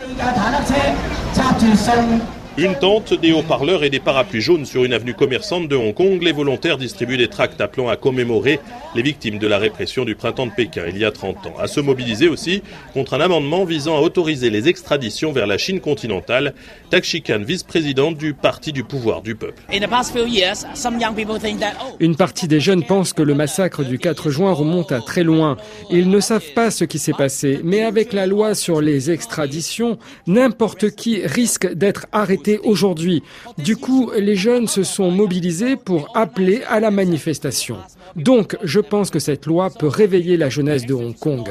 Une tente, des haut-parleurs et des parapluies jaunes sur une avenue commerçante de Hong Kong, les volontaires distribuent des tracts appelant à commémorer les victimes de la répression du printemps de Pékin il y a 30 ans. À se mobiliser aussi contre un amendement visant à autoriser les extraditions vers la Chine continentale. Tak Shih-kan, vice-présidente du Parti du pouvoir du peuple. Une partie des jeunes pense que le massacre du 4 juin remonte à très loin. Ils ne savent pas ce qui s'est passé. Mais avec la loi sur les extraditions, n'importe qui risque d'être arrêté aujourd'hui. Du coup, les jeunes se sont mobilisés pour appeler à la manifestation. Donc, je pense que cette loi peut réveiller la jeunesse de Hong Kong.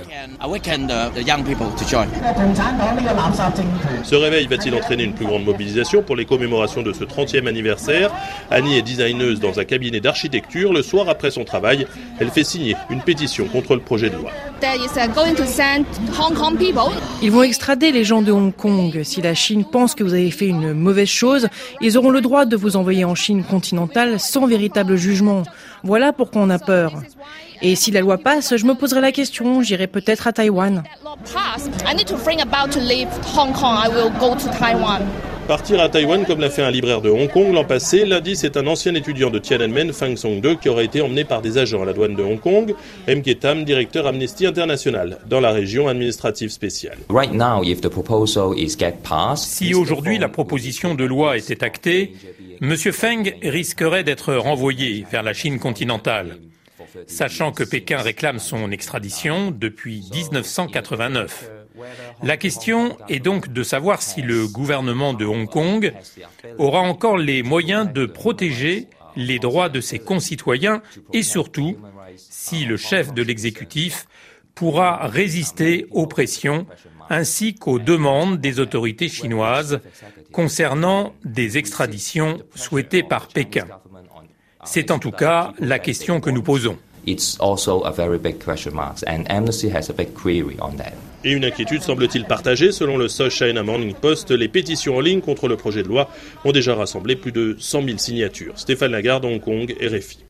Ce réveil va-t-il entraîner une plus grande mobilisation pour les commémorations de ce 30e anniversaire? Annie est designeuse dans un cabinet d'architecture. Le soir, après son travail, elle fait signer une pétition contre le projet de loi. Ils vont extrader les gens de Hong Kong. Si la Chine pense que vous avez fait une mauvaise chose, ils auront le droit de vous envoyer en Chine continentale sans véritable jugement. Voilà pourquoi on a peur. Et si la loi passe, je me poserai la question, j'irai peut-être à Taïwan. Partir à Taïwan comme l'a fait un libraire de Hong Kong l'an passé. Lundi, c'est un ancien étudiant de Tiananmen, Fang Song-de, qui aurait été emmené par des agents à la douane de Hong Kong. M. Tam, directeur Amnesty International, dans la région administrative spéciale. Si aujourd'hui la proposition de loi était actée, M. Feng risquerait d'être renvoyé vers la Chine continentale, sachant que Pékin réclame son extradition depuis 1989. La question est donc de savoir si le gouvernement de Hong Kong aura encore les moyens de protéger les droits de ses concitoyens et surtout si le chef de l'exécutif pourra résister aux pressions ainsi qu'aux demandes des autorités chinoises concernant des extraditions souhaitées par Pékin. C'est en tout cas la question que nous posons. Et une inquiétude semble-t-il partagée. Selon le South China Morning Post, les pétitions en ligne contre le projet de loi ont déjà rassemblé plus de 100 000 signatures. Stéphane Lagarde, Hong Kong, RFI.